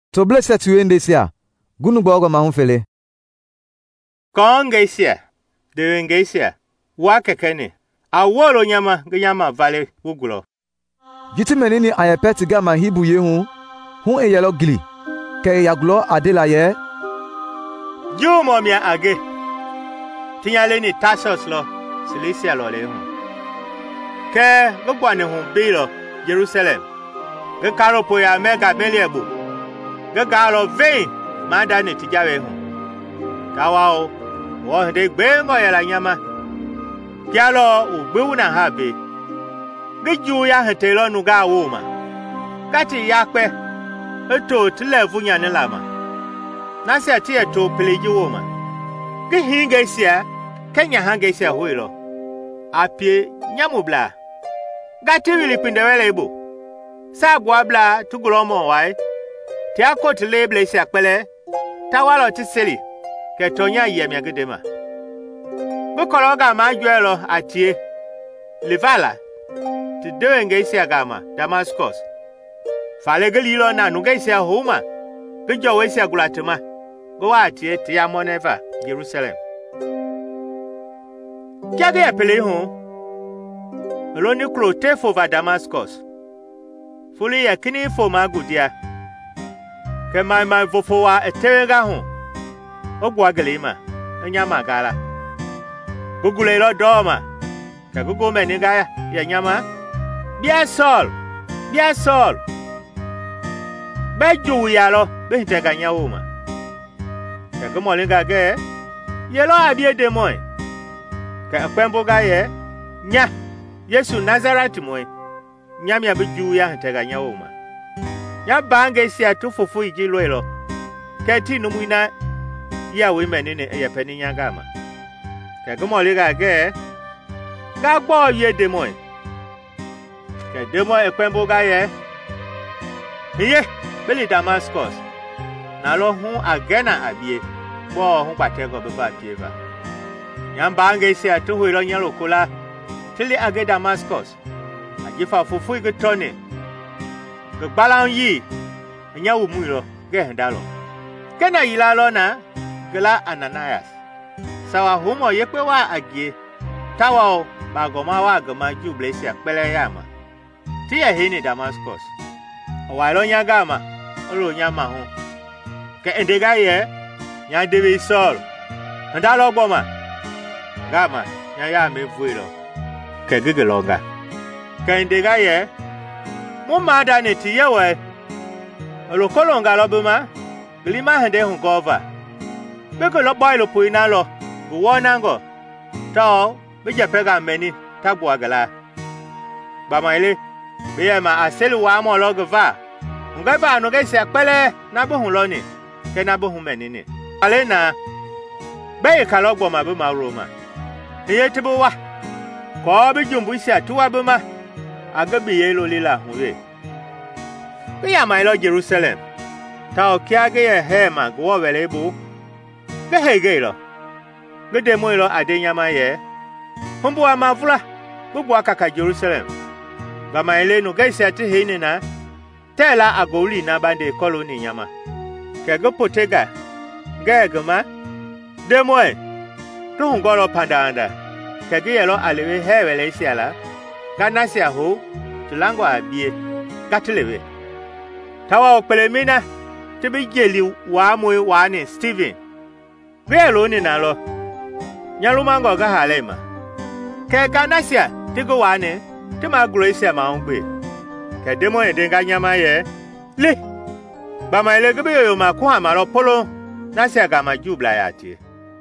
To blesse tu endesia. Gunu bogo ma hunfele. Kongesia. De ngesia. Wa kekene. Awolo nyama vale wugulo. Giti menini ayepet gama hibu yehu. Hun eyelo gili. Ke yaglo adela ye. Jumo mia age. Tinyale ni Tarsus lo. Cilicia lo le hun. Ke gogwane hun bilo Jerusalem. Ge karo po ya mega beliebu. Ge galo vein manda ni tijawe hun. Kawao wo de gbengo ya la nyama. Kialo ugbewu na habe. Ge ju ya hetelo nu ga woma. Kati yakpe eto tilevu nya ne lama. Na se ati eto peleji woma. Ge hinga sia kenya hanga sia hoilo. Apie nyamubla. Gati wili pindewele ibu. Sabu abla tugulomo wai. Ti akoti leble isi akpele. Tawalo tiseli. Ketonya yemya gidema. Bukologa majuelo atie. Livala. Ti dewenge isi agama Damascus. Falege lilo na nuge isi ahuma. Gejowe isi agulatema. Gowa atie ti ya moneva Jerusalem. Kiage ya pele hun. Loni klo tefo va Damascus. Fuli ya kini fo magudia. Ke mai vofo wa etenga hun. Ogwa gelima. Nyama gala. Gugule lo doma. Ke gugu meniga ya nyama. Bia sol. Beju ya lo. Behitega nyawuma. Ke gumolinga ge. Yelo abie demoy. Ke akwembo ga ye. Nya. Yesu Nazareth moy. Nyami abeju ya hetega nyawuma. Ya bange si atufufu ijiloelo. Keti numwina ya wimenine ya peninya gama. Ke gumoliga ge. Ga gbo ye demoy. Ke demoy ekwembo ga ye. Hiye beli Damascus. Na lo hun agena abie. Bo hun patego beba pieva. Ya bange si atuhuilo nyalokola. Tili age Damascus. Ajifa fufu ige tone. Ge balan yi. Nya umuro ge hendalo. Kena yilalo na gela Ananias. Sawa humo yekwe wa agie. Tawa bagoma wa gama jublesi akpele yama. Tiya hini Damascus. Walo nya gama. Olo nyama hu. Ke endega ye. Nya dewe Saul. Hendalo goma. Gama. Nya ya mevuilo. Ke gigelonga. Ke indega ye. Mumada ne tiyewe. Olokolonga lobuma. Glima hende hungova. Beko lo boy lo puina lo. Guwonango. Tao. Beja pega meni. Tabu agala. Bamaile. Beye ma aseli wa mo logva. Ngaba no gesi akpele. Nabu hunloni. Ke nabu humenini. Alena. Beye kalogbo mabuma Roma. Iye tibu wa. Ko bi jumbu isi atuwa buma agabi yelo lila huwe. Bi ya mailo Jerusalem. Ta okiage ye hema gwo wele bu. Ge hege lo. Ge demo lo adenya ye. Humbu amavula. Bubu akaka Jerusalem. Ba maile no ge isi ati hine na. Tela agoli na bande koloni nyama. Ke go potega. Ge gema. Demo e. Tu ngolo pandanda. Kegi yelo alewe hewele isiala. Ganasi aho. Tulango abie. Gatilewe. Tawa okpelemina. Tibi jeli waamwe wane Steven. Gwelo ni nalo. Nyalumango gahalema. Ke ganasia. Tigo wane. Tima groisia maungwe. Ke demo edenga nyama ye. Li. Bama elegebe yo makuha malo polo. Nasia gama jubla yati.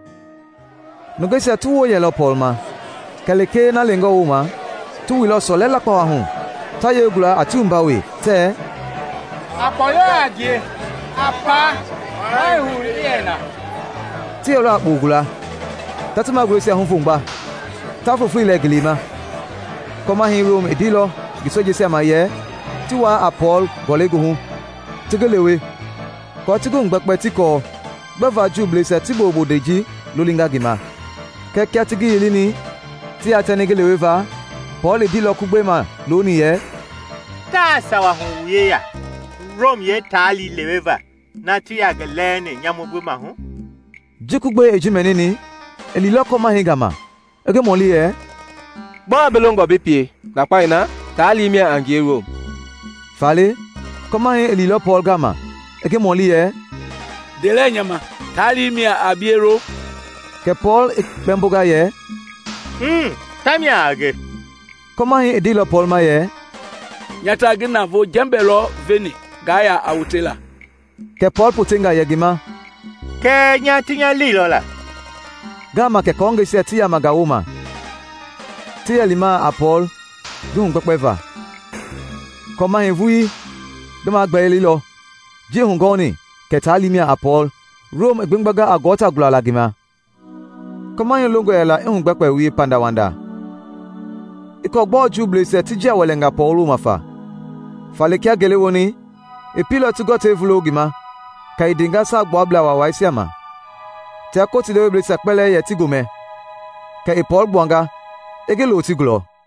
Nugesia tuwo yelo polma. Keleke na lengo uma. Tu wilo solela kwa hun. Ta yegula atumbawe. Te. Apoyo agie. Apa. Mai huriena. Ti yola bugula. Tatuma gulesi hun fungba. Ta fufu ile gilima. Koma hin room edilo. Gisoje se amaye. Tiwa apol golego hun. Tigelewe. Ko tigo ngbekpe tiko. Beva juble se tibo obodeji lolinga gima. Keke tigi yelini. Ti atenegelewe va. Paul edilo kugbema loni ye. Ta sawa hun ye ya. Rome ye tali leweva. na ti ya gelene nyamubu mahu. Jikugbe ejimenini, elilo koma hingama. Ege moli e. Ba belongo bepie, na paina, talimia angie Rome. Fale, koma he elilo Paul gama. Ege moli e. Dele nyama, talimia abiero. Ke Paul bemboga ye. Tamia age. Koma he edilo Paul ma ye. Nyata gina vo jembelo veni, gaya awutela. Ke Paul putinga ye gima. Ke nyatinya lilo la. Gama ke konge se tia magauma. Tia lima a Paul. Dun kwekpeva. Koma he vui. Dama gbe lilo. Je hungoni ke talimia a Paul. Rome egbengbaga agota gulala gima. Koma he longo ela ehungbekpe wi panda wanda. Iko gbo juble se tija welenga Paul mafa. Falekia gele woni. E pilot gote vulo gima. Ka idinga sa gbo abla wa waisiama. Te akoti de weble sekpele ye tigume. Ka e Paul bwanga. Ege lo tiglo.